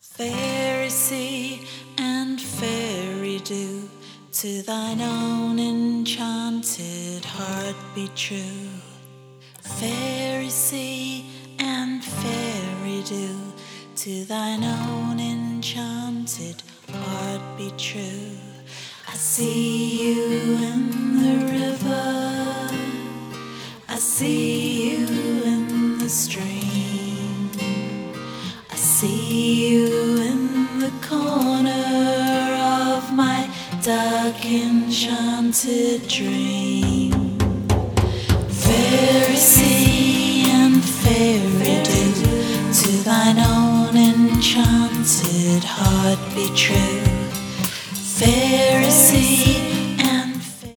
Fairy sea and fairy dew, to thine own enchanted heart be true. Fairy sea and fairy dew, to thine own enchanted heart be true. I see you in the river, I see you in the stream, I see you in the corner of my dark enchanted dream. Fairy sea and fairy dew, to thine own enchanted heart be true.